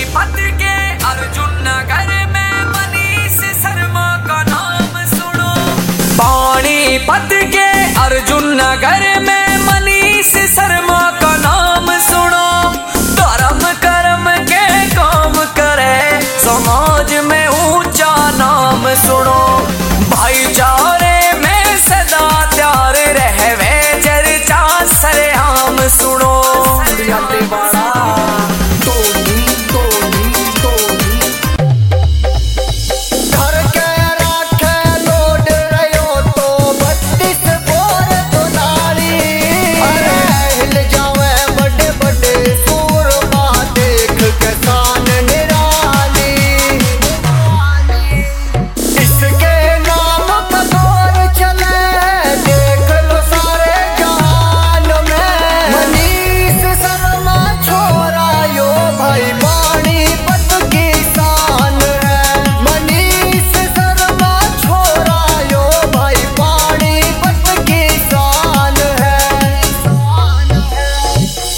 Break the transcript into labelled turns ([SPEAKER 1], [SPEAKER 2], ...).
[SPEAKER 1] पानीपत के अर्जुन नगर में मनीष शर्मा का नाम सुनो। पानीपत के अर्जुन नगर में मनीष शर्मा का नाम सुनो। धर्म कर्म के काम करे, समाज में ऊंचा नाम सुनो। भाईचारे में सदा त्यार रहवे, चर्चा सरेआम सुनो।